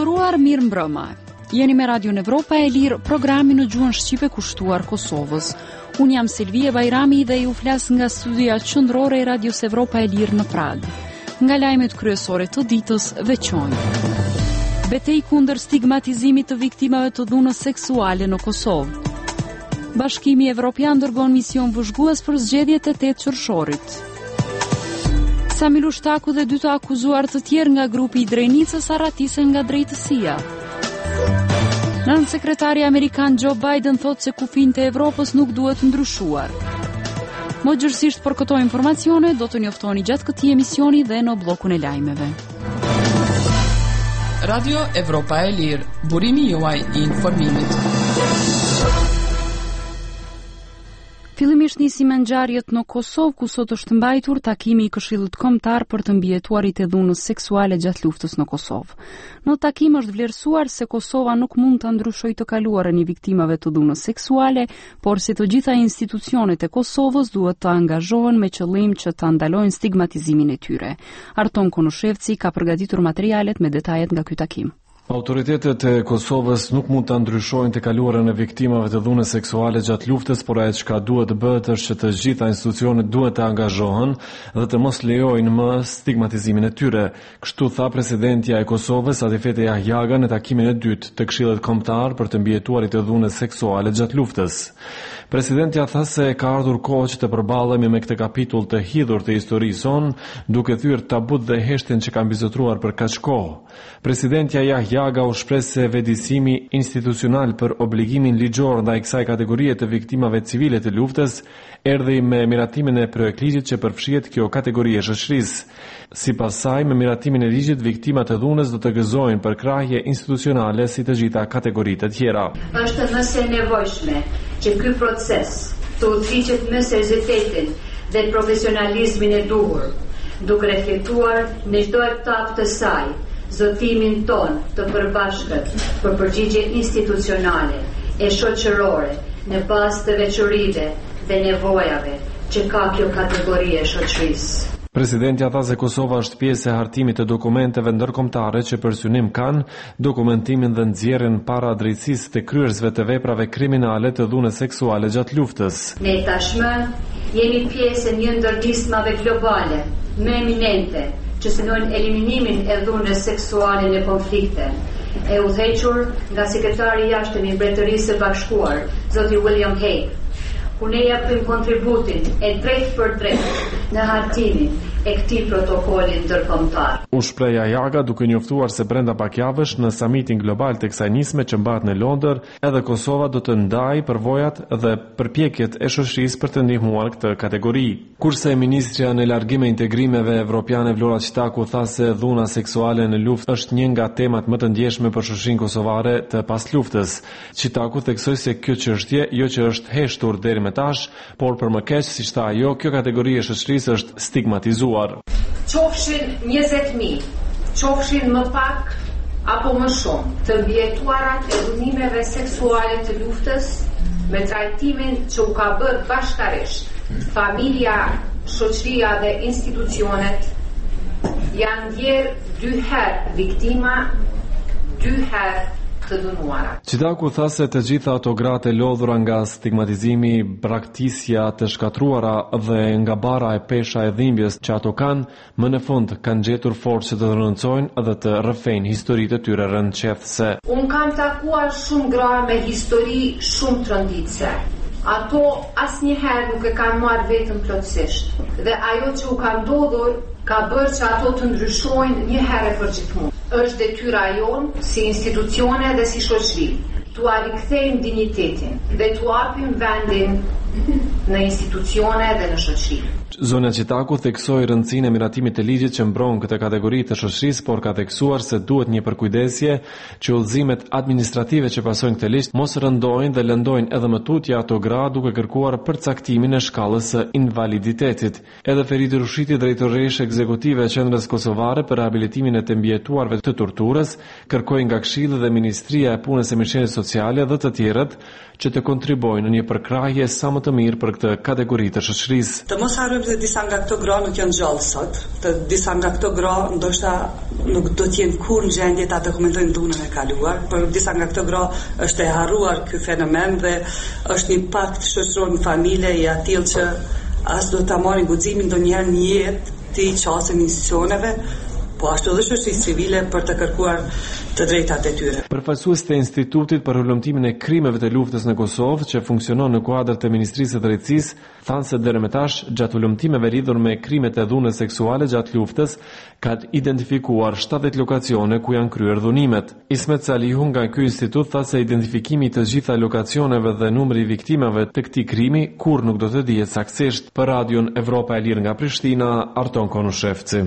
nderuar, mirë mbrëma. Jeni me Radio Evropa e Lirë, programi në gjuhën shqipe kushtuar Kosovës. Unë jam Silvia Bajrami dhe ju flas nga studia qendrore e Radios Evropa e Lirë në Prag. Nga lajmet kryesore të ditës veçojnë: betejë kundër stigmatizimit të viktimave të dhunës seksuale në Kosovë. Bashkimi Evropian dërgon mision vëzhgues për zgjedhjet e 8 qershorit. Sami Lushtaku dhe 2 të akuzuar të tjerë nga grupi i Drenicës arratisen nga drejtësia. Nën sekretari amerikan Joe Biden thot se kufijtë e Evropës nuk duhet ndryshuar. Më gjërësisht për këto informacione do të njoftoni gjatë këtij emisioni dhe në bllokun e lajmeve. Radio Evropa e Lirë, burimi juaj i informimit. Fillimisht nisi me ngjarjet në Kosovë, ku sot është mbajtur takimi i Këshillit Kombëtar për të mbijetuarit e dhunës seksuale gjatë luftës në Kosovë. Në takim është vlerësuar se Kosova nuk mund të ndryshojë të kaluarën e viktimave të dhunës seksuale, por se të gjitha institucionet e Kosovës duhet të angazhohen me qëllim që të ndalojnë stigmatizimin e tyre. Arton Konushevci ka përgatitur materialet me detajet nga ky takim. Autoritetet e Kosovës nuk mund të ndryshojnë të kaluarën e viktimave të dhunës seksuale gjatë luftës, por ajo çka duhet të bëhet është që të gjitha institucionet duhet të angazhohen dhe të mos lejojnë më stigmatizimin e tyre. Kështu tha presidentja e Kosovës, Atifete Jahjaga, në takimin e dytë të Këshillit Kombëtar për të mbijetuarit e dhunës seksuale gjatë luftës. Presidentja tha se ka ardhur kohë që të përballemi me këtë kapitull të hidhur të historisë son, duke thyer tabut dhe heshtjen që kanë bizotruar për kaq kohë. Presidentja Jahjaga u shpreh se vëdësimi institucional për obligimin ligjor ndaj kësaj kategorie të viktimave civile të luftës erdhi me miratimin e projektligjit që përfshihet kjo kategori e shoqërisë. Sipas saj, me miratimin e ligjit, viktimat e dhunës do të gëzojnë për krahje institucionale si të gjitha kategoritë e tjera. Është mëse nevojshme që ky proces të udhëhiqet me seriozitetin dhe profesionalizmin e duhur, duke reflektuar në çdo etapë të saj zotimin ton të përbashkët për përgjigje institucionale e shoqërore në bazë të veçorive dhe nevojave që ka kjo kategori e shoqërisë. Presidentja tha se Kosova është pjesë e hartimit të dokumenteve ndërkombëtare që për synim kanë dokumentimin dhe nxjerrjen para drejtësisë të kryerësve të veprave kriminale të dhunës seksuale gjatë luftës. Ne tashmë jemi pjesë e një ndër nismave globale më eminente që synojnë eliminimin e dhunës seksuale në konflikte, e udhëhequr nga sekretari i jashtëm i Mbretërisë së Bashkuar, zoti William Hague, ku ne japim kontributin e drejt për drejt në hartimin e këtij protokolli ndërkombëtar. U shpreh Jahjaga duke njoftuar se brenda pak javësh në samitin global të kësaj nisme që mbahet në Londër, edhe Kosova do të ndajë përvojat dhe përpjekjet e shoqërisë për të ndihmuar këtë kategori. Kurse ministrja në largim e integrimeve evropiane Vlora Çitaku tha se dhuna seksuale në luftë është një nga temat më të ndjeshme për shoqërinë kosovare të pasluftës. Çitaku theksoi se kjo çështje jo që është heshtur deri më tash, por për më keq, siç tha ajo, kjo kategori e shoqërisë është stigmatizuar. Qofshin 20.000, qofshin më pak apo më shumë të mbijetuarat e dhunimeve seksuale të luftës me trajtimin që u ka bërë bashkarisht familja, shoqëria dhe institucionet, janë ndjerë 2 herë viktima, 2 herë të dënuara. Çitaku tha se të gjitha ato gratë e lodhura nga stigmatizimi, braktisja të shkatruara dhe nga bara e pesha e dhimbjes që ato kanë, më në fund kanë gjetur forcë të rëndësojnë dhe të rrëfejnë historitë e tyre rëndëqethëse. Unë kam takuar shumë gra me histori shumë tronditëse. Ato asnjëherë nuk e kanë marrë vetëm plotësisht. Dhe ajo që u ka ndodhur ka bërë që ato të ndryshojnë një herë për gjithmonë. Është detyra jonë si institucione dhe si shoqëri t'u rikthejmë dinjitetin dhe t'u japim vendin në institucione dhe në shoqëri. Zonja Çitaku theksoi rëndësinë e miratimit të ligjit që mbron këtë kategori të shoqërisë, por ka theksuar se duhet një përkujdesje që udhëzimet administrative që pasojnë këtë ligj mos rëndojnë dhe lëndojnë edhe më tutje ato gra duke kërkuar përcaktimin e shkallës së invaliditetit. Edhe Feriti Rushiti, drejtoresh ekzekutive e Qendrës Kosovare për rehabilitimin e të mbijetuarve të torturës, kërkoi nga Këshilli dhe Ministria e Punës së Mirëqenies Sociale dhe të tjerët që të kontribuojnë në një përkrahje sa më më të mirë për këtë kategori të shoqërisë. Të mos harrojmë se disa nga këto gra nuk janë gjallë sot. Të disa nga këto gra ndoshta nuk do të jenë kurrë në gjendje ta dokumentojnë dhunën e kaluar, por disa nga këto gra është e harruar ky fenomen dhe është një impakt shoqëror në familje i atill që as do ta marrin guximin ndonjëherë në jetë të qasën institucioneve, po ashtu edhe shoqërisë civile për të kërkuar të drejtat e tyre. Përfaqësuesit e Institutit për Ullumtimin e Krimeve të Luftës në Kosovë, që funksionon në kuadër të Ministrisë së Drejtësisë, thanë se deri më tash, gjatë ullumtimeve lidhur me krimet e dhunës seksuale gjatë luftës, ka identifikuar 70 lokacione ku janë kryer dhunimet. Ismet Salihu nga ky institut tha se identifikimi i të gjitha lokacioneve dhe numri i viktimave të këtij krimi kurrë nuk do të dihet saktësisht. Për Radion Evropa e Lirë nga Prishtina, Arton Konushevci.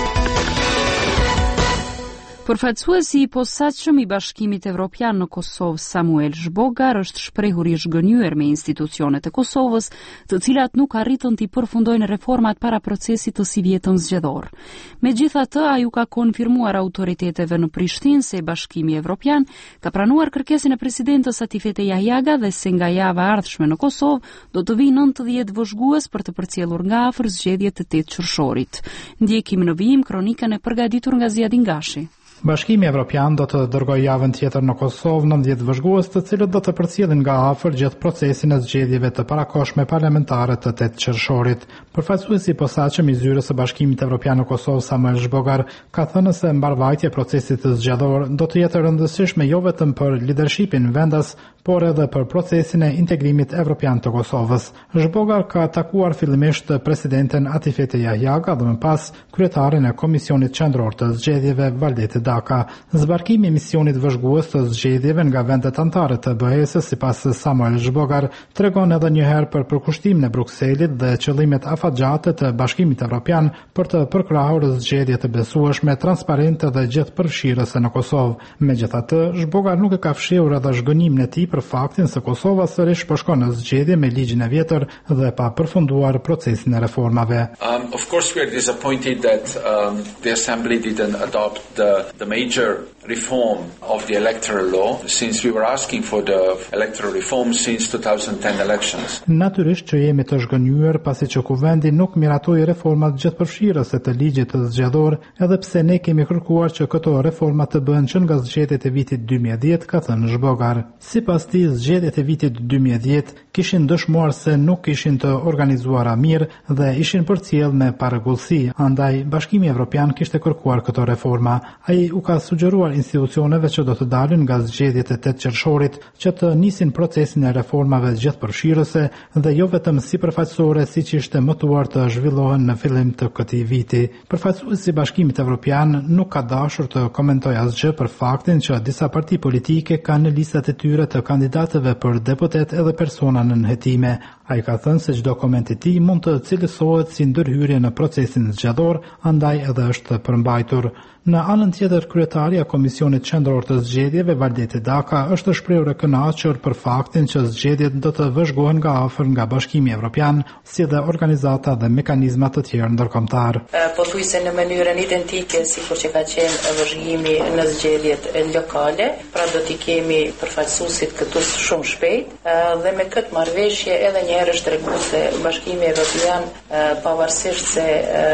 Përfaqësuesi i posaçëm i Bashkimit Evropian në Kosovë, Samuel Zhbogar, është shprehur i zhgënjur me institucionet e Kosovës, të cilat nuk arritën të përfundojnë reformat para procesit të si vjetën zgjedhor. Megjithatë, ai u ka konfirmuar autoriteteve në Prishtinë se Bashkimi Evropian ka pranuar kërkesën e presidentës Atifete Jahjaga dhe se nga java ardhshme në Kosovë do të vijnë 90 vëzhgues për të përcjellur nga afër zgjedhjet e 8 qershorit. Ndjekim në vijim kronikën e përgatitur nga Ziadin Gashi. Bashkimi Evropian do të dërgojë javën tjetër në Kosovë 90 vëzhgues, të cilët do të përcjellen nga afër gjatë procesin e zgjedhjeve të parakohshme parlamentare të 8 qershorit. Përfaqësuesi i posaçëm i zyrës së Bashkimit Evropian në Kosovë, Samuel Zhbogar, ka thënë se mbarvajtja e procesit të zgjedhor do të jetë e rëndësishme jo vetëm për lidershipin vendas, por edhe për procesin e integrimit evropian të Kosovës. Zhbogar ka takuar fillimisht presidenten Atifete Jahjaga dhe më pas kryetarin e Komisionit Qendror të Zgjedhjeve Valdete Daka. Zbarkimi i misionit vëzhgues të zgjedhjeve nga vendet anëtare të BE-s, sipas Samuel Zhbogar, tregon edhe një herë për përkushtimin e Brukselit dhe qëllimet afatgjate të Bashkimit Evropian për të përkrahur zgjedhje të besueshme, transparente dhe gjithëpërfshirëse në Kosovë. Megjithatë, Zhbogar nuk e ka fshihur edhe zhgënimin e tij për faktin se Kosova sërish po shkon në zgjedhje me ligjin e vjetër dhe pa përfunduar procesin e reformave. Of course we are disappointed that the Assembly didn't adopt the major reform of the electoral law, since we were asking for the electoral reform since 2010 elections. Natyrisht që jemi të zhgënjur pasi që kuvendi nuk miratoi reformat gjithëpërfshirëse të ligjit të zgjedhor, edhe pse ne kemi kërkuar që këto reforma të bëhen që nga zgjedhjet e vitit 2010, ka thënë Zhbogar. Sipas tij, zgjedhjet e vitit 2010 kishin dëshmuar se nuk ishin të organizuara mirë dhe ishin përcjell me parregullsi, andaj Bashkimi Evropian kishte kërkuar këto reforma. Ai u ka sugjeruar institucioneve që do të dalin nga zgjedhjet e 8 qershorit që të nisin procesin e reformave gjithëpërfshirëse dhe jo vetëm sipërfaqësore siç ishte mëtuar të zhvillohen në fillim të këtij viti. Përfaqësuesi i Bashkimit Evropian nuk ka dashur të komentojë asgjë për faktin që disa parti politike kanë në listat e tyre të kandidatëve për deputet edhe persona në nënhetime. Ai ka thënë se çdo koment i tij mund të cilësohet si ndërhyrje në procesin zgjedhor, andaj edhe është përmbajtur. Në anën tjetër, kryetaria e Komisionit Qendror të Zgjedhjeve, Valdete Daka, është shprehur e kënaqur për faktin që zgjedhjet do të vëzhgohen nga afër nga Bashkimi Evropian, si dhe organizata dhe mekanizma të tjerë ndërkombëtar. Pothuajse në mënyrën identike sikur që ka qenë vëzhgimi në zgjedhjet lokale, pra do t'i kemi përfaqësuesit këtu shumë shpejt, dhe me këtë marrëveshje edhe një herë është treguar se Bashkimi Evropian, pavarësisht se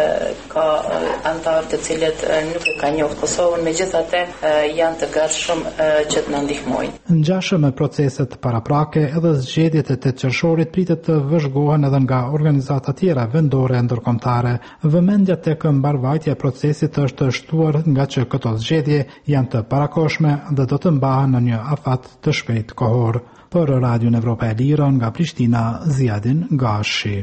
ka anëtarë të cilët nuk ka njohur Kosovën, megjithatë janë të gatshëm që të na ndihmojnë. Ngjashëm me proceset paraprake, edhe zgjedhjet e 8 qershorit pritet të vëzhgohen edhe nga organizata tjera vendore ndërkombëtare. Vëmendja tek mbarvajtja e procesit është shtuar nga që këto zgjedhje janë të parakohshme dhe do të mbahen në një afat të shpejt kohor. Për Radion Evropa e Lirë nga Prishtina, Ziadin Gashi.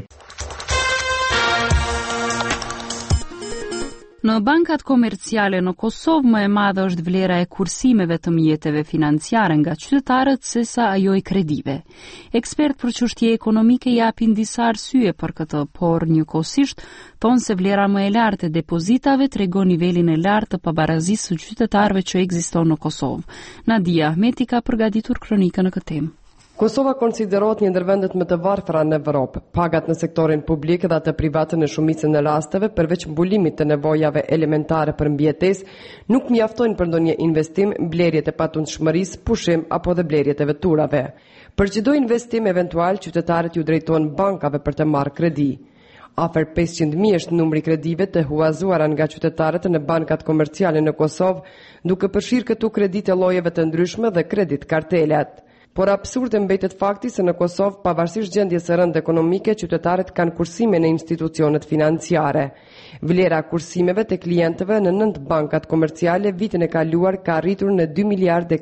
Në bankat komerciale në Kosovë më e madhe është vlera e kursimeve të mjeteve financiare nga qytetarët sesa ajo e kredive. Ekspert për çështje ekonomike japin disa arsye për këtë, por njëkohësisht thonë se vlera më e lartë e depozitave tregon nivelin e lartë të pabarazisë së qytetarëve që ekziston në Kosovë. Nadia Ahmeti ka përgatitur kronikën në këtë temë. Kosova konsiderohet një ndër vendet më të varfra në Evropë. Pagat në sektorin publik dhe të privat në shumicën e rasteve, përveç mbulimit të nevojave elementare për mbijetesë, nuk mjaftojnë për ndonjë investim, blerjet e patundshmërisë, pushim apo dhe blerjet e veturave. Për çdo investim eventual, qytetarët ju drejtohen bankave për të marrë kredi. Afer 500.000 është numri kredive të huazuara nga qytetarët në bankat komerciale në Kosovë, duke përfshirë këtu kredite llojeve të ndryshme dhe kredit kartelat. Por absurde mbetet fakti se në Kosovë, pavarësisht gjendjes së rëndë ekonomike, qytetarët kanë kursime në institucionet financiare. Vlera e kursimeve të klientëve në 9 bankat komerciale vitin e kaluar ka arritur në 2 miliardë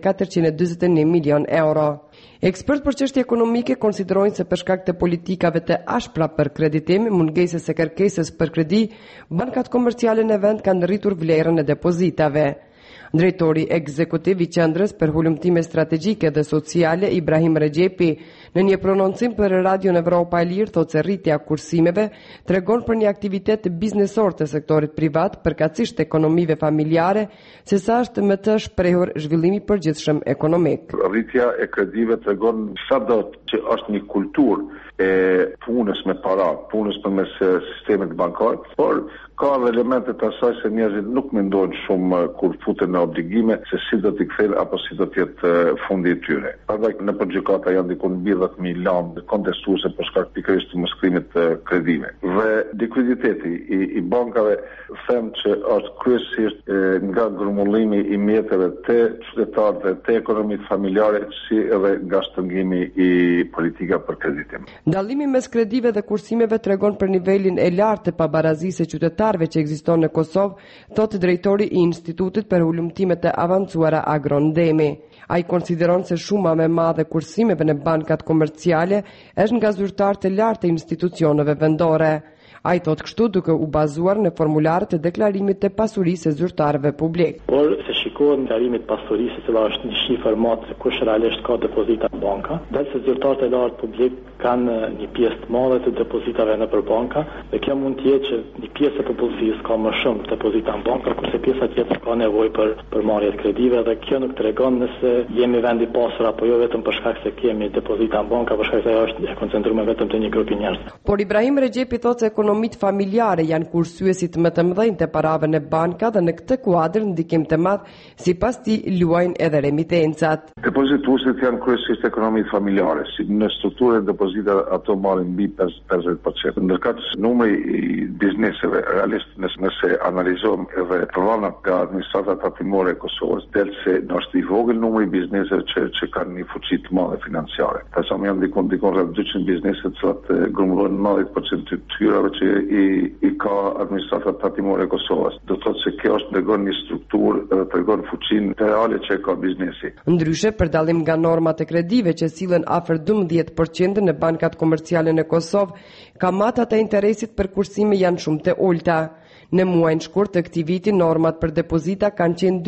441 milion euro. Ekspertë për çështje ekonomike konsiderojnë se për shkak të politikave të ashpra për kreditim, mungesës së kërkesës për kredi, bankat komerciale në vend kanë rritur vlerën e depozitave. Drejtori ekzekutiv i Qendrës për Hulumtime Strategjike dhe Sociale, Ibrahim Regjepi, në një prononcim për Radion Evropa e Lirë, thotë se rritja kursimeve tregon për një aktivitet biznesor të sektorit privat, përkatësisht ekonomive familjare, se sa është më të shprehur zhvillimi përgjithshëm ekonomik. Rritja e kredive tregon sado që është një kulturë e punës me para, punës përmes sistemit bankar, por ka elemente të asaj se njerëzit nuk mendojnë shumë kur futen në obligime se si do t'i kthejnë apo si do t'jetë fundi i tyre. Prandaj në gjykata janë diku mbi 10.000 lëndë kontestuese për shkak pikërisht të moskrimit të kredive. Dhe likuiditeti i bankave them që është kryesisht nga grumullimi i mjeteve të qytetarëve, të ekonomisë familjare, si edhe nga shtrëngimi i politika për kreditim. Dallimi mes kredive dhe kursimeve tregon për nivelin e lartë të pabarazisë së qytetarëve që ekziston në Kosovë, thotë drejtori i Institutit për Hulumtime të Avancuara Agrondemi. Ai konsideron se shuma më e madhe e kursimeve në bankat komerciale është nga zyrtarët e lartë të institucioneve vendore. Ai thotë kështu duke u bazuar në formularët e deklarimit të pasurisë së zyrtarëve publik. Por se shikohet deklarimi të pasurisë, e cila është një shifër mat se kush realisht ka depozita në banka, dalë se zyrtarët e lartë publik kanë një pjesë të madhe të depozitave nëpër banka, dhe kjo mund të jetë që një pjesë e popullsisë ka më shumë depozita në banka, kurse pjesa tjetër ka nevojë për marrje të kredive, dhe kjo nuk tregon nëse jemi vend i pasur apo jo vetëm për shkak se kemi depozita në banka, për shkak se ajo është e koncentruar vetëm te një grupi njerëz. Por Ibrahim Regjepi thotë se ekonomitë familjare janë kursyesit më të mëdhenj të parave në banka dhe në këtë kuadër ndikim të madh sipas tij luajnë edhe remitencat. Depozituesit janë kryesisht ekonomitë familjare, si në strukturën e depozita ato marrin mbi 50%. Ndërkësh numri i bizneseve realisht nëse analizojmë edhe pronat nga administrata tatimore e Kosovës, del se është i vogël numri i bizneseve që kanë një fuqi të madhe financiare. Tash janë dikon rreth 200 biznese që grumullojnë 90% të tyrave që i ka administrata tatimore e Kosovës. Do të thotë se kjo është tregon një strukturë dhe tregon fuqinë reale që ka biznesi. Ndryshe, për dallim nga normat e kredive që sillen afër 12% në bankat komerciale në Kosovë, kamatat e interesit për kursime janë shumë të ulta. Në muajin shkurt të këtij viti, normat për depozita kanë qenë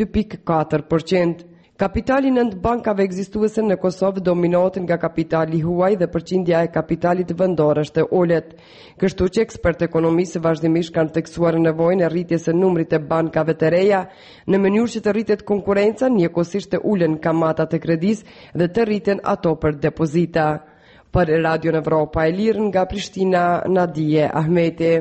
2.4%. Kapitali në bankave ekzistuese në Kosovë dominohet nga kapitali huaj dhe përqindja e kapitalit vendor është e ulët. Kështu që ekspertë ekonomisë vazhdimisht kanë theksuar nevojën e rritjes së numrit të bankave të reja në mënyrë që të rritet konkurenca, njëkohësisht të ulen kamatat e kredisë dhe të rriten ato për depozita. Për Radio Evropa e Lirë nga Prishtina, Nadije Ahmeti.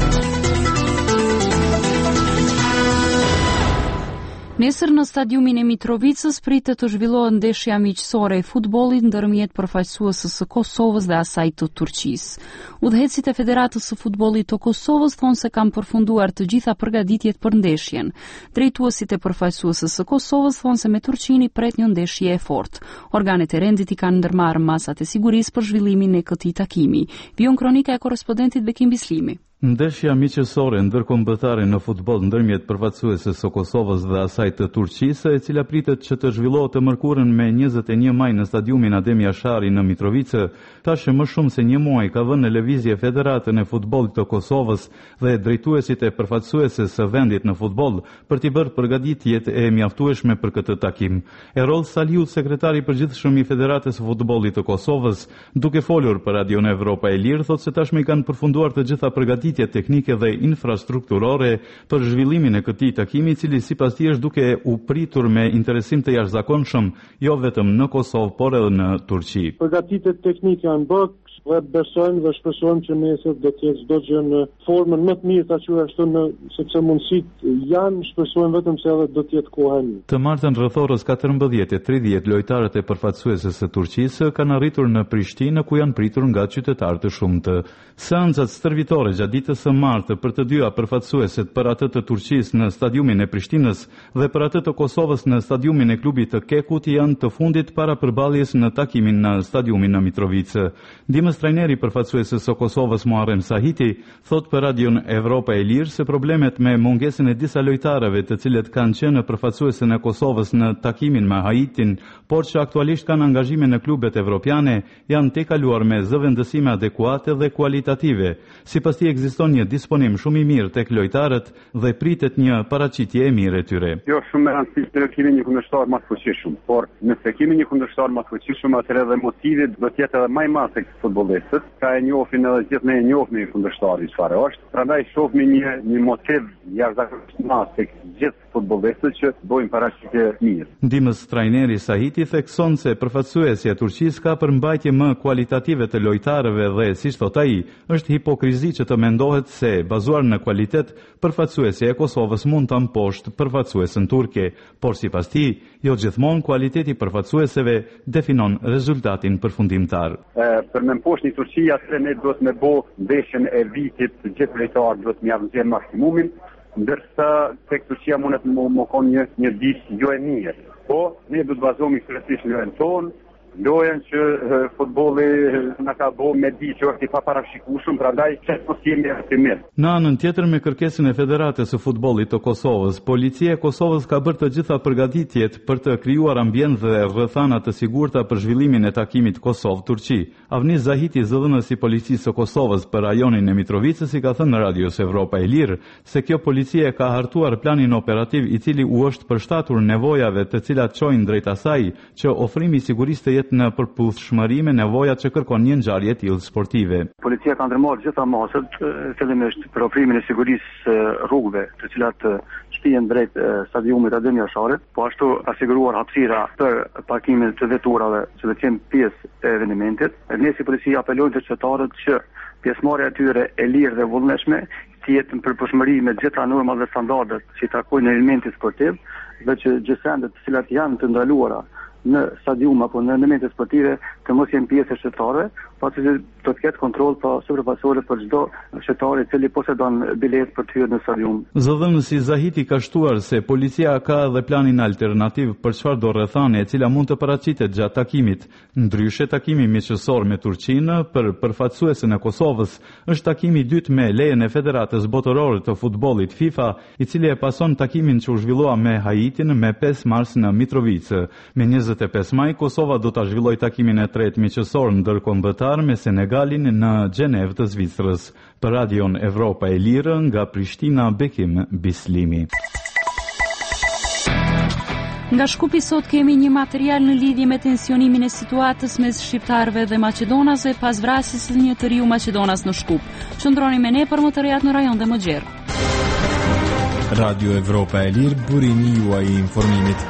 Nesër në stadiumin e Mitrovicës pritet të zhvillohet ndeshja miqësore e futbollit ndërmjet përfaqësuesës së Kosovës dhe asaj të Turqisë. Udhëheqësit e Federatës së Futbollit të Kosovës thonë se kanë përfunduar të gjitha përgatitjet për ndeshjen. Drejtuesit e përfaqësuesës së Kosovës thonë se me Turqinë pret një ndeshje e fortë. Organet e rendit i kanë ndërmarrë masat e sigurisë për zhvillimin e këtij takimi. Vion kronika e korrespondentit Bekim Bislimi. Ndeshja miqësore ndërkombëtare në futboll ndërmjet përfaqësuesës së Kosovës dhe asaj të Turqisë, e cila pritet që të zhvillohet të mërkurën me 21 maj në stadiumin Adem Jashari në Mitrovicë, tash më shumë se një muaj ka vënë në lëvizje Federatën e Futbollit të Kosovës dhe drejtuesit e përfaqësuesës së vendit në futboll për t'i bërë përgatitjet e mjaftueshme për këtë takim. Erol Saliu, sekretari i përgjithshëm i Federatës së Futbollit të Kosovës, duke folur për Radio Evropa e Lirë, thotë se tashmë i kanë përfunduar të gjitha përgatitjet përgatitje teknike dhe infrastrukturore për zhvillimin e këtij takimi, i cili sipas tij është duke u pritur me interesim të jashtëzakonshëm jo vetëm në Kosovë, por edhe në Turqi. Përgatitjet teknike janë bërë dhe besojmë dhe shpresojmë që nesër do të jetë çdo gjë në formën më të mirë, ta quaj ashtu, sepse mundësitë janë, shpresojmë vetëm se edhe do të jetë koha e mirë. Të martën rreth orës 14:30 lojtarët e përfaqësuesës së Turqisë kanë arritur në Prishtinë, ku janë pritur nga qytetarë të shumtë. Seancat stërvitore gjatë ditës së martë për të dyja përfaqësuesit, për atë të Turqisë në stadiumin e Prishtinës dhe për atë të Kosovës në stadiumin e klubit të Kekut, janë të fundit para përballjes në takimin në stadiumin në Mitrovicë. Trajneri përfaqësuesës së Kosovës Muharrem Sahiti thot për Radion Evropa e Lirë se problemet me mungesën e disa lojtarëve të cilët kanë qenë përfaqësuesën e Kosovës në takimin me Haitin, por që aktualisht kanë angazhime në klubet evropiane, janë tejkaluar me zëvendësime adekuate dhe kualitative. Sipas tij ekziston një disponim shumë i mirë tek lojtarët dhe pritet një paraqitje e mirë e tyre. Jo shumë me rëndësi të kemi një kundërshtar më të fuqishëm, por nëse kemi një kundërshtar më të fuqishëm, atëherë edhe motivi do të jetë edhe më i madh tek futbollistët. Ka e njohin edhe gjithë ne e njohim kundërshtari çfarë është. Prandaj shohim një motiv jashtëzakonisht madh tek gjithë futbollistët që bojnë paraqitje mirë. Ndihmës trajneri Sahiti thekson se përfaqësuesja e Turqisë ka përmbajtje më kualitative të lojtarëve dhe, siç thot ai, është hipokrizi që të mendohet se bazuar në kualitet përfaqësuesja e Kosovës mund ta mposhtë përfaqësuesën turke, por sipas tij, jo gjithmonë kualiteti përfaqësueseve definon rezultatin përfundimtar. Për me mposhtë një Turqi, atë ne duhet me bo ndeshjen e vitit, të gjithë lojtarët duhet me javëzjen maksimumin, ndërsa tek Turqia mundet më konë një ditë jo e mirë. Po, ne duhet bazohemi kryesisht në lojën tonë, lojën që futbolli na ka bo me di që është i paparashikueshëm, prandaj çfarë jemi optimist. Në anën tjetër, me kërkesën e Federatës së Futbollit të Kosovës, policia e Kosovës ka bërë të gjitha përgatitjet për të krijuar ambient dhe rrethana të sigurta për zhvillimin e takimit Kosovë-Turqi. Avnis Zahiti, zëdhënësi i policisë së Kosovës për rajonin e Mitrovicës, i ka thënë në Radios Evropa e Lirë se kjo policie ka hartuar planin operativ i cili u është përshtatur nevojave të cilat çojnë drejt asaj që ofrimi i sigurisë të jetë në përputhshmëri me nevojat që kërkon një ngjarje e tillë sportive. Policia ka ndërmarrë gjitha masat, fillimisht për ofrimin e sigurisë rrugëve, të cilat shpihen drejt stadiumit Adem Jasharit, po ashtu ka siguruar hapësira për parkimin të veturave që do të jenë pjesë e evenimentit. Ne si policia apelojmë të qytetarët që pjesëmarrja e tyre e lirë dhe vullnetshme të jetë në përputhshmëri me gjitha normat dhe standardet që i takojnë elementit sportiv dhe që gjësendet të cilat janë të ndaluara në stadium apo në elemente sportive të mos jenë pjesë e qytetarëve, pasi do të ketë kontroll pa superpasore për çdo qytetar i cili posedon bilet për të hyrë në stadium. Zëdhënësi Zahiti ka shtuar se policia ka edhe planin alternativ për çfarëdo rrethane e cila mund të paraqitet gjatë takimit. Ndryshe, takimi miqësor me Turqinë për përfaqësuesën e Kosovës është takimi i dytë me lejen e Federatës Botërore të Futbollit FIFA, i cili e pason takimin që u zhvillua me Haitin me 5 mars në Mitrovicë. Me 25 maj, Kosova do ta zhvillojë takimin e tretë miqësor ndërkombëtar me Senegalin në Gjenevë të Zvicrës. Për Radion Evropa e Lirë, nga Prishtina, Bekim Bislimi. Nga Shkupi sot kemi një material në lidhje me tensionimin e situatës mes shqiptarëve dhe maqedonasve pas vrasjes së një të riu maqedonas në Shkup. Qëndroni me ne për më të rehat në rajon dhe më gjerë. Radio Evropa e Lirë, burimi juaj i informimit.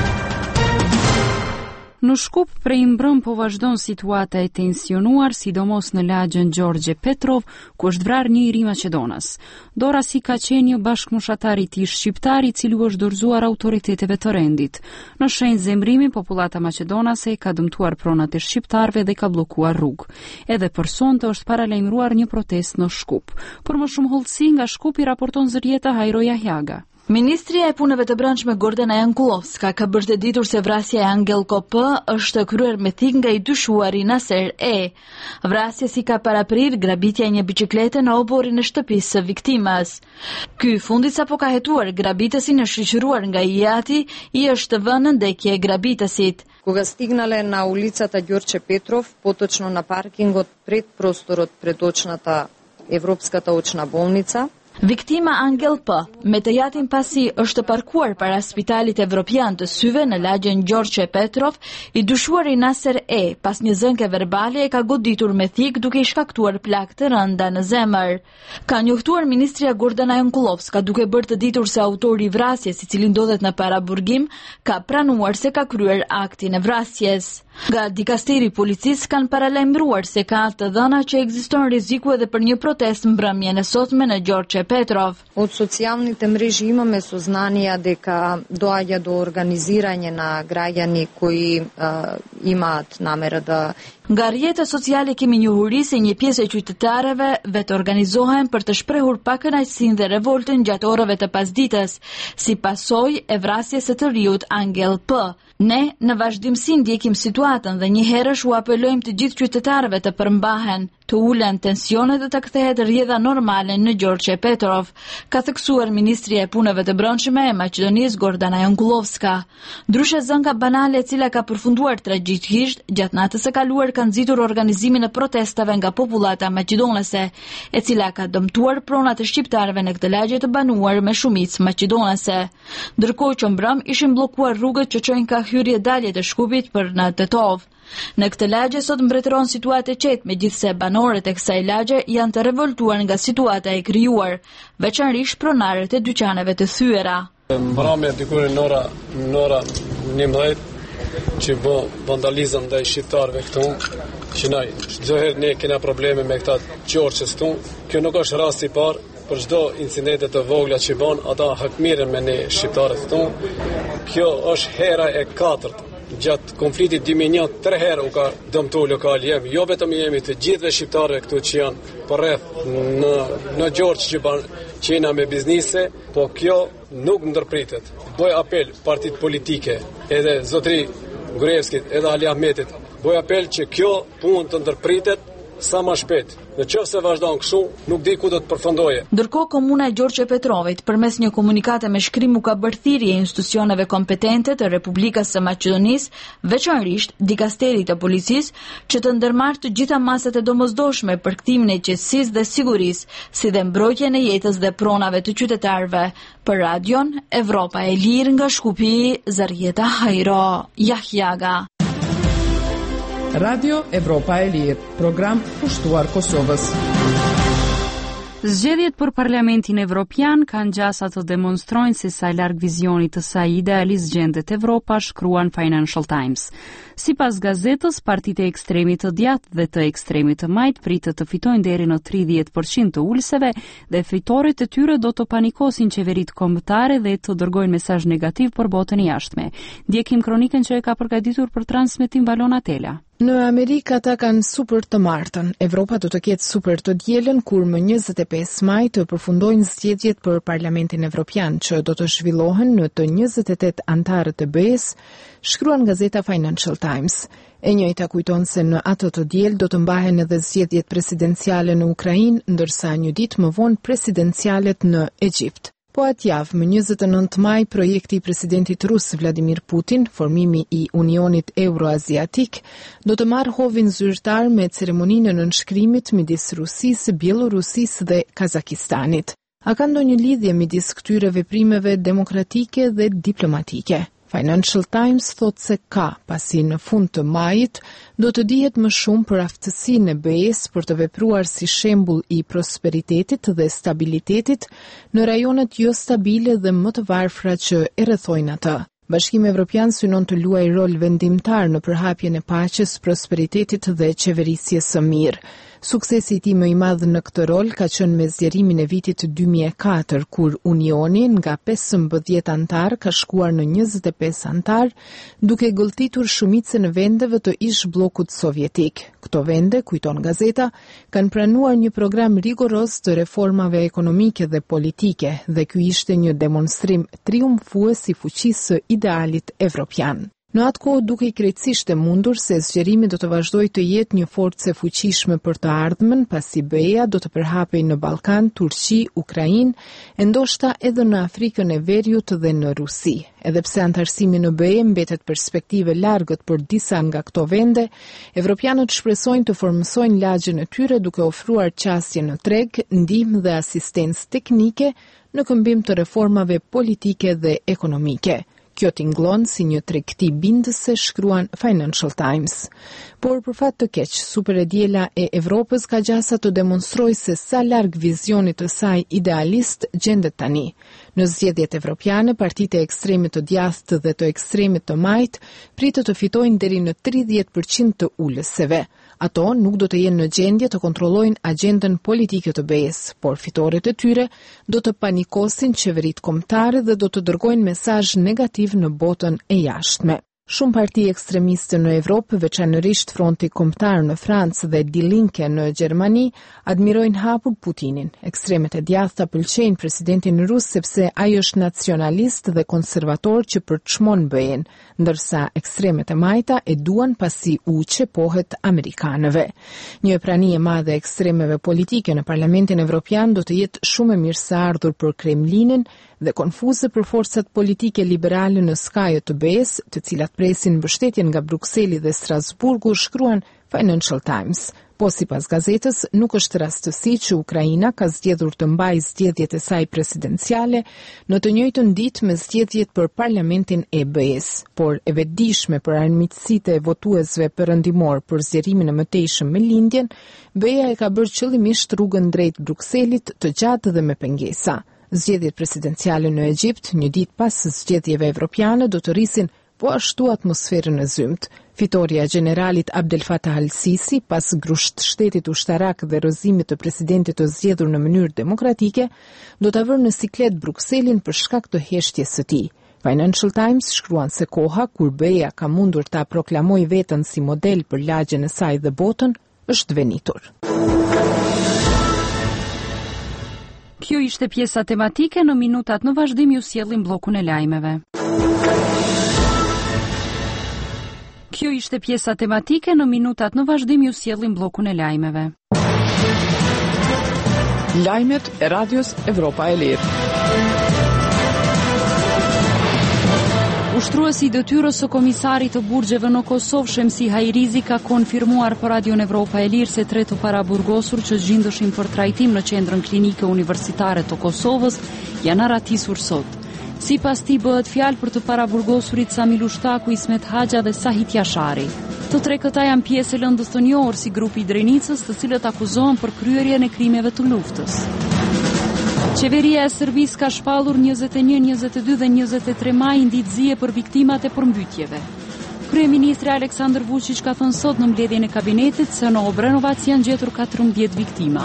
Në Shkup, prej mbrëm po vazhdon situata e tensionuar, sidomos në lagjën Gjorgje Petrov, ku është vrarë një i ri maqedonas. Dora si ka qenë një bashkëmoshatar i tij shqiptar i cili u është dorëzuar autoriteteve të rendit. Në shenjë zemrimi, popullata maqedonase ka dëmtuar pronat e shqiptarëve dhe ka bllokuar rrugë. Edhe për sonte është paralajmëruar një protestë në Shkup. Për më shumë hollësi nga Shkupi raporton Zërieta Hajroja Hjaga. Ministria e punëve të brendshme Gordana Jankulovska ka bërë të ditur se vrasja e Angel Kopë është kryer me thik nga i dyshuari Naser E. Vrasja si ka paraprir grabitja e një biçiklete në oborin e shtëpisë së viktimës. Ky fundit sapo ka hetuar grabitësin e shoqëruar nga i jati, i është vënë në ndekje grabitësit. Кога стигнале на улицата Ѓорче Петров, поточно на паркингот пред просторот пред очната Европската очна болница, Viktima Angel P, me të jatin pasi është parkuar para spitalit evropian të syve në lagjen Gjorqe Petrov, i dyshuari Nasser E, pas një zënke verbale e ka goditur me thik duke i shkaktuar plak të rënda në zemër. Ka njohtuar ministria Gordana Jankulovska duke bërë të ditur se autori i vrasjes, i cili ndodhet në paraburgim, ka pranuar se ka kryer aktin e vrasjes. Nga dikasteri i policisë kanë paralajmëruar se ka të dhëna që ekziston rreziku edhe për një protestë mbrëmjen e sotme në Gjorqe Petrov. Od socijalните mreže imаме сознания дека доаѓа до организирање на граѓани кои имаат намера да Nga rrjetet sociale kemi njohuri se një pjesë e qytetarëve vetë organizohen për të shprehur pakënaqësinë dhe revoltën gjatë orëve të pasdites, si pasojë e vrasjes së të riut Angel P. Ne në vazhdimsi ndjekim situatën dhe një herësh u apelojmë të gjithë qytetarëve të përmbahen, të ulen tensionet dhe të kthehet rrjedha normale në Gjorqe Petrov, ka theksuar Ministria e Punëve të Brendshme e Maqedonisë Gordana Jankulovska. Ndryshe zënka banale e cila ka përfunduar tragjikisht gjatë natës së kaluar ka nxitur organizimin e protestave nga popullata maqedonese, e cila ka dëmtuar pronat e shqiptarëve në këtë lagje të banuar me shumicë maqedonese. Ndërkohë që mbrëm ishin bllokuar rrugët që çojnë ka hyrje dalje të Shkupit për në Tetov. Në këtë lagje sot mbretëron situatë e qetë, megjithse banorët e kësaj lagje janë të revoltuar nga situata e krijuar, veçanërisht pronarët e dyqaneve të thyera. Mbrëmje dikur në ora 11 që bë vandalizëm ndaj shqiptarëve këtu, që çdo herë ne kena probleme me këta Gjorqes këtu. Kjo nuk është rasti i parë, për çdo incidente të vogla që bën, ata hakmiren me ne shqiptarët këtu. Kjo është hera e katërt. Gjatë konfliktit 2001, 3 herë u ka dëmtu lokal jemi, jo vetëm jemi të gjithëve shqiptarëve këtu që janë përreth në Gjorqë që jena me biznise, po kjo nuk ndërpritet. Boj apel partit politike, edhe zotri Gruevskit, edhe Ali Ahmetit, boj apel që kjo punë të ndërpritet sa më shpejt. Në qoftë se vazhdon kështu, nuk di ku do të përfundojë. Ndërkohë komuna e Gjorqe Petrovit përmes një komunikate me shkrim u ka bërë thirrje institucioneve kompetente të Republikës së Maqedonisë, veçanërisht dikasterit të policisë, që të ndërmarrë të gjitha masat e domosdoshme për kthimin e qetësisë dhe sigurisë, si dhe mbrojtjen e jetës dhe pronave të qytetarëve. Për Radion Evropa e Lirë nga Shkupi, Zarieta Hajro, Jahjaga. Radio Evropa e Lirë, program pushtuar Kosovës. Zgjedhjet për Parlamentin Evropian kanë gjasa të demonstrojnë se sa larg vizionit të saj idealist gjendet Evropa, shkruan Financial Times. Sipas gazetës, partitë e ekstremit të djathtë dhe të ekstremit të majt pritet të fitojnë deri në 30% të ulëseve dhe fitorit e tyre do të panikosin qeveritë kombëtare dhe të dërgojnë mesazh negativ për botën e jashtme. Ndjekim kronikën që e ka përgatitur për transmetim Valona Tela. Në Amerikë ata kanë super të martën. Evropa do të ketë super të dielën kur më 25 maj të përfundojnë zgjedhjet për Parlamentin Evropian që do të zhvillohen në të 28 antarët të BE-s, shkruan gazeta Financial Times. E njëjta kujton se në atë të diel do të mbahen edhe zgjedhjet presidenciale në Ukrainë, ndërsa një ditë më vonë presidencialet në Egjipt. Po atë javë, më 29 maj, projekti i presidentit rus Vladimir Putin, formimi i Unionit Euroaziatik, do të marrë hovin zyrtar me ceremoninë në nënshkrimit midis Rusisë, Bielorusisë dhe Kazakistanit. A ka ndonjë lidhje midis këtyre veprimeve demokratike dhe diplomatike? Financial Times thot se ka, pasi në fund të majit do të dihet më shumë për aftësinë e BE-s për të vepruar si shembull i prosperitetit dhe stabilitetit në rajonet jo stabile dhe më të varfra që e rrethojnë atë. Bashkimi Evropian synon të luajë rol vendimtar në përhapjen e paqes, prosperitetit dhe qeverisjes së mirë. Suksesi i tij më i madh në këtë rol ka qenë me zgjerimin e vitit 2004, kur Unioni nga 15 antar ka shkuar në 25 antar, duke golltitur shumicën e vendeve të ish bllokut sovjetik. Këto vende, kujton gazeta, kanë pranuar një program rigoroz të reformave ekonomike dhe politike, dhe ky ishte një demonstrim triumfues i fuqisë së idealit evropian. Në atë kohë duke i krejtësisht e mundur se zgjerimi do të vazhdojë të jetë një forcë e fuqishme për të ardhmen, pasi BE-ja do të përhapej në Ballkan, Turqi, Ukrainë, e ndoshta edhe në Afrikën e Veriut dhe në Rusi. Edhe pse antarësimi në BE mbetet perspektive largët për disa nga këto vende, evropianët shpresojnë të formësojnë lagjen e tyre duke ofruar qasje në treg, ndihmë dhe asistencë teknike në këmbim të reformave politike dhe ekonomike. Kjo tinglon si një tregti bindëse, shkruan Financial Times. Por për fat të keq, superedjela e Evropës ka gjasa të demonstrojë se sa larg vizionit të saj idealist gjendet tani. Në zgjedhjet evropiane, partitë e ekstremit të djathtë dhe të ekstremit të majt pritet të fitojnë deri në 30% të ulëseve. Ato nuk do të jenë në gjendje të kontrollojnë agjendën politike të BE-s, por fitoret e tyre do të panikosin qeveritë kombëtare dhe do të dërgojnë mesazh negativ në botën e jashtme. Shumë parti ekstremiste në Evropë, veçanërisht Fronti Kombëtar në Francë dhe Die Linke në Gjermani, admirojnë hapur Putinin. Ekstremet e djathta pëlqejnë presidentin rus sepse ai është nacionalist dhe konservator që përçmon BE-n, ndërsa ekstremet e majta e duan pasi u çepohet amerikanëve. Një prani e madhe e ekstremeve politike në Parlamentin Evropian do të jetë shumë e mirëseardhur për Kremlinin dhe konfuze për forcat politike liberale në skajet të BE-s, të cilat presin mbështetjen nga Brukseli dhe Strasburgu, shkruan Financial Times. Po sipas gazetës, nuk është rastësi që Ukraina ka zgjedhur të mbajë zgjedhjet e saj presidenciale në të njëjtën ditë me zgjedhjet për parlamentin e BE-s, por e vetëdijshme për armiqësitë e votuesve perëndimor për zgjerimin e mëtejshëm me lindjen, BE-ja e ka bërë qëllimisht rrugën drejt Brukselit të gjatë dhe me pengesa. Zgjedhjet presidenciale në Egjipt, një ditë pas zgjedhjeve evropiane, do të rrisin po ashtu atmosferën e zymt. Fitoria e generalit Abdel Fattah al-Sisi, pas grusht shtetit ushtarak dhe rrëzimit të presidentit të zgjedhur në mënyrë demokratike, do ta vërë në siklet Brukselin për shkak të heshtjes së tij. Financial Times shkruan se koha kur BE-ja ka mundur ta proklamojë veten si model për lagjen e saj dhe botën është venitur. Kjo ishte pjesa tematike, në minutat në vazhdim ju sjellim bllokun e lajmeve. Kjo ishte pjesa tematike, në minutat në vazhdim ju sjellim bllokun e lajmeve. Lajmet e Radios Evropa e Lirë. Ushtruesi i detyrës së komisarit të burgjeve në Kosovë, Shemsi Hajrizi, ka konfirmuar për Radion Evropa e Lirë se 3 të paraburgosur që gjindëshin për trajtim në qendrën klinike universitare të Kosovës janë aratisur sot. Sipas tij bëhet fjalë për të paraburgosurit Samil Ushtaku, Ismet Haxha dhe Sahit Jashari. Të tre këta janë pjesë e lëndës të njohur si grupi i Drenicës, të cilët akuzohen për kryerjen e krimeve të luftës. Qeveria e Serbisë ka shpallur 21, 22 dhe 23 maj ndihmëzie për viktimat e përmbytjeve. Kryeministri Aleksandar Vučić ka thënë sot në mbledhjen e kabinetit se në Obrenovac janë gjetur 14 viktima.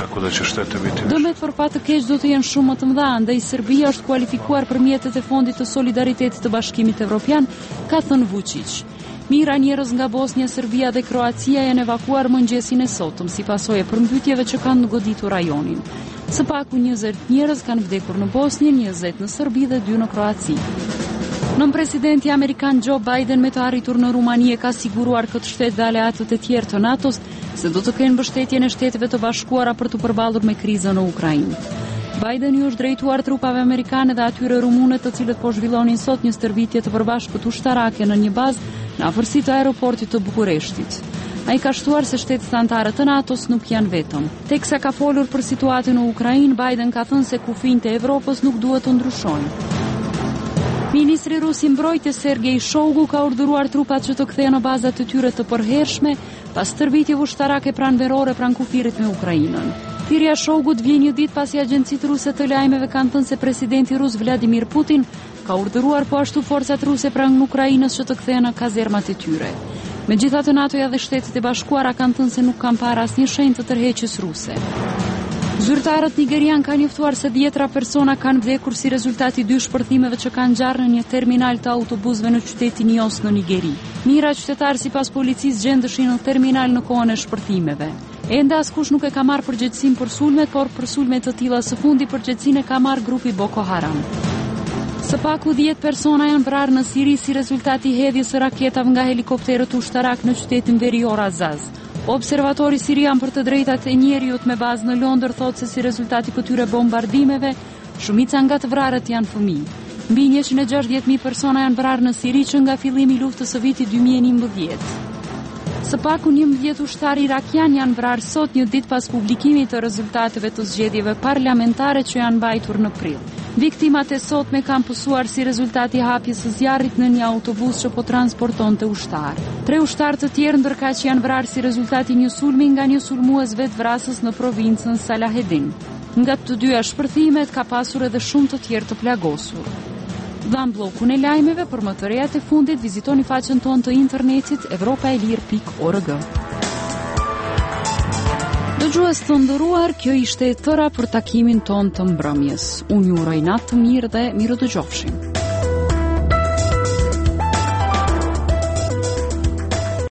Dëmet për fat të keq do të jenë shumë më të mëdha, ndaj Serbia është kualifikuar për mjetet e Fondit të Solidaritetit të Bashkimit Evropian, ka thënë Vučić. Mijëra njerëz nga Bosnia, Serbia dhe Kroacia janë evakuar mëngjesin e sotëm si pasojë e përmbytjeve që kanë goditur rajonin. Së paku 20 njerëz kanë vdekur në Bosnjë, 20 në Serbi dhe 2 në Kroaci. Nën presidenti amerikan Joe Biden me të arritur në Rumani ka siguruar këtë shtet dhe aleatët e tjerë të NATO-s se do të kenë mbështetjen e Shteteve të Bashkuara për të përballur me krizën në Ukrainë. Biden ju është drejtuar trupave amerikane dhe atyre rumune të cilët po zhvillonin sot një stërvitje të përbashkët ushtarake në një bazë në afërsi të aeroportit të Bukureshtit. Ai ka shtuar se shtetet anëtare të NATO-s nuk janë vetëm. Teksa ka folur për situatën në Ukrainë, Biden ka thënë se kufijtë e Evropës nuk duhet të ndryshojnë. Ministri rus i mbrojtjes Sergej Shoigu ka urdhëruar trupat që të kthehen në bazat e tyre të përhershme pas stërvitjeve ushtarake pranverore pranë kufirit me Ukrainën. Thirrja e Shoigut vjen një ditë pasi agjencitë ruse të lajmeve kanë thënë se presidenti rus Vladimir Putin ka urdhëruar po ashtu forcat ruse pranë Ukrainës që të kthehen në kazermat e tyre. Megjithatë, NATO-ja dhe Shtetet e Bashkuara kanë thënë se nuk kanë parë asnjë shenjë të tërheqjes ruse. Zyrtarët nigerian kanë njoftuar se 10 persona kanë vdekur si rezultati i 2 shpërthimeve që kanë ngjarë në një terminal të autobusëve në qytetin Jos në Nigeri. Mijëra qytetarë sipas policisë gjendeshin në terminal në kohën e shpërthimeve. Ende askush nuk e ka marrë përgjegjësinë për sulmet, por për sulme të tilla së fundi përgjegjësinë e ka marrë grupi Boko Haram. Së paku 10 persona janë vrarë në Siri si rezultat i hedhjes së raketave nga helikopterët ushtarak në qytetin verior Azaz. Observatori sirian për të drejtat e njeriut me bazë në Londër thotë se si rezultati këtyre bombardimeve, shumica nga të vrarët janë fëmijë. Mbi 160.000 persona janë vrarë në Siri që nga fillimi i luftës së vitit 2011. Së paku 11 ushtar irakian janë vrarë sot, një ditë pas publikimit të rezultateve të zgjedhjeve parlamentare që janë mbajtur në prill. Viktimat e sotme kanë pësuar si rezultati hapjes së zjarrit në një autobus që po transportonte ushtar. 3 ushtar të tjerë ndërka që janë vrarë si rezultati një sulmi nga një sulmues vetvrasës në provincën Salahedin. Nga të dyja shpërthimet ka pasur edhe shumë të tjerë të plagosur. Dhan bllokun e lajmeve për më të rejat e fundit, vizitoni faqen tonë të internetit evropaelir.org. Dëgjues të nderuar, kjo ishte e tëra për takimin ton të mbrëmjes. Unë ju uroj natë të mirë dhe mirë dëgjofshim.